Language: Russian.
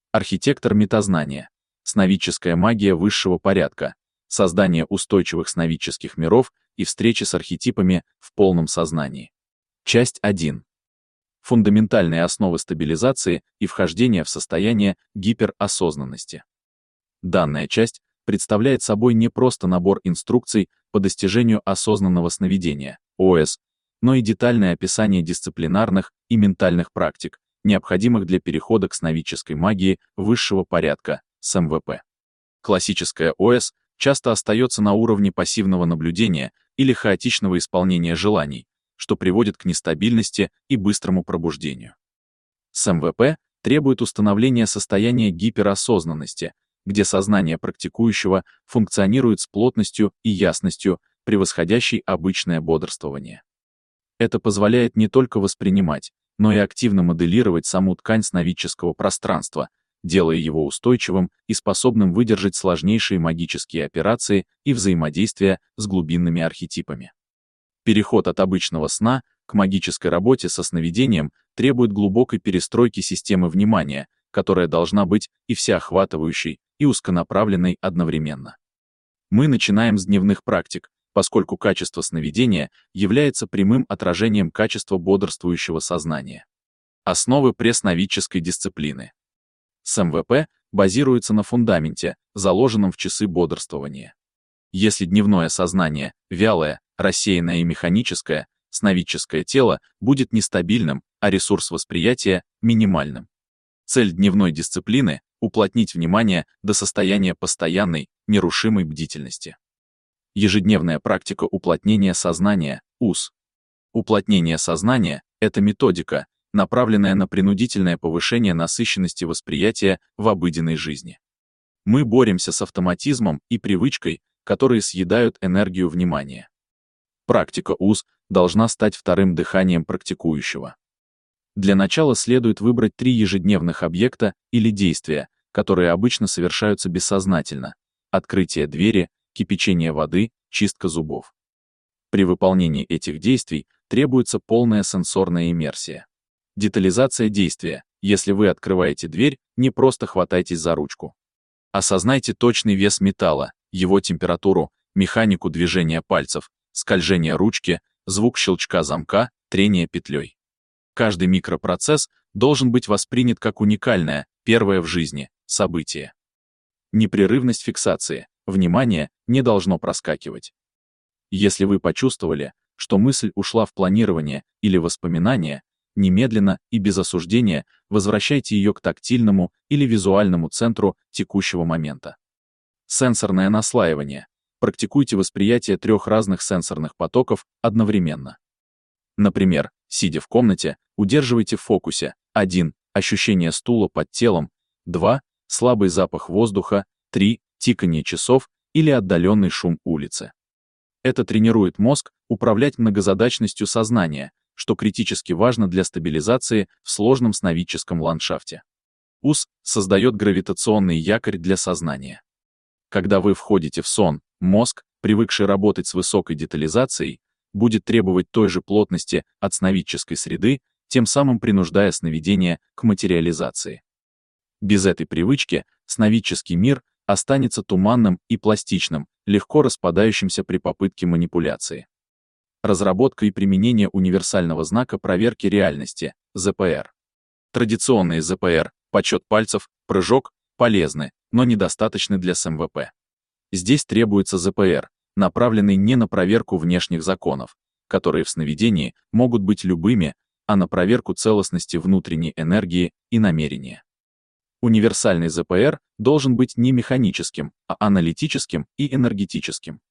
Архитектор метазнания. Сновидческая магия высшего порядка. Создание устойчивых сновидческих миров и встречи с архетипами в полном сознании. Часть 1. Фундаментальные основы стабилизации и вхождения в состояние гиперосознанности. Данная часть представляет собой не просто набор инструкций по достижению осознанного сновидения, ОС, но и детальное описание дисциплинарных и ментальных практик, необходимых для перехода к сновидческой магии высшего порядка, СМВП. Классическая ОС часто остается на уровне пассивного наблюдения или хаотичного исполнения желаний, что приводит к нестабильности и быстрому пробуждению. СМВП требует установления состояния гиперосознанности, где сознание практикующего функционирует с плотностью и ясностью, превосходящей обычное бодрствование. Это позволяет не только воспринимать, но и активно моделировать саму ткань сновидческого пространства, делая его устойчивым и способным выдержать сложнейшие магические операции и взаимодействия с глубинными архетипами. Переход от обычного сна к магической работе со сновидением требует глубокой перестройки системы внимания, которая должна быть и всеохватывающей, и узконаправленной одновременно. Мы начинаем с дневных практик, поскольку качество сновидения является прямым отражением качества бодрствующего сознания. Основы пресновидческой дисциплины. СМВП базируется на фундаменте, заложенном в часы бодрствования. Если дневное сознание вялое, рассеянное и механическое, сновидческое тело будет нестабильным, а ресурс восприятия — минимальным. Цель дневной дисциплины — уплотнить внимание до состояния постоянной, нерушимой бдительности. Ежедневная практика уплотнения сознания, УС. Уплотнение сознания — это методика, направленная на принудительное повышение насыщенности восприятия в обыденной жизни. Мы боремся с автоматизмом и привычкой, которые съедают энергию внимания. Практика УС должна стать вторым дыханием практикующего. Для начала следует выбрать 3 ежедневных объекта или действия, которые обычно совершаются бессознательно: открытие двери, кипячение воды, чистка зубов. При выполнении этих действий требуется полная сенсорная иммерсия. Детализация действия. Если вы открываете дверь, не просто хватайтесь за ручку. Осознайте точный вес металла, его температуру, механику движения пальцев, скольжение ручки, звук щелчка замка, трение петлей. Каждый микропроцесс должен быть воспринят как уникальное, первое в жизни, событие. Непрерывность фиксации. Внимание не должно проскакивать. Если вы почувствовали, что мысль ушла в планирование или воспоминание, немедленно и без осуждения возвращайте ее к тактильному или визуальному центру текущего момента. Сенсорное наслаивание. Практикуйте восприятие 3 разных сенсорных потоков одновременно. Например, сидя в комнате, удерживайте в фокусе: 1. Ощущение стула под телом, 2. Слабый запах воздуха, 3. Тиканье часов или отдаленный шум улицы. Это тренирует мозг управлять многозадачностью сознания, что критически важно для стабилизации в сложном сновидческом ландшафте. УС создает гравитационный якорь для сознания. Когда вы входите в сон, мозг, привыкший работать с высокой детализацией, будет требовать той же плотности от сновидческой среды, тем самым принуждая сновидение к материализации. Без этой привычки сновидческий мир останется туманным и пластичным, легко распадающимся при попытке манипуляции. Разработка и применение универсального знака проверки реальности, ЗПР. Традиционные ЗПР, подсчет пальцев, прыжок, полезны, но недостаточны для СМВП. Здесь требуется ЗПР, направленный не на проверку внешних законов, которые в сновидении могут быть любыми, а на проверку целостности внутренней энергии и намерения. Универсальный ЗПР должен быть не механическим, а аналитическим и энергетическим.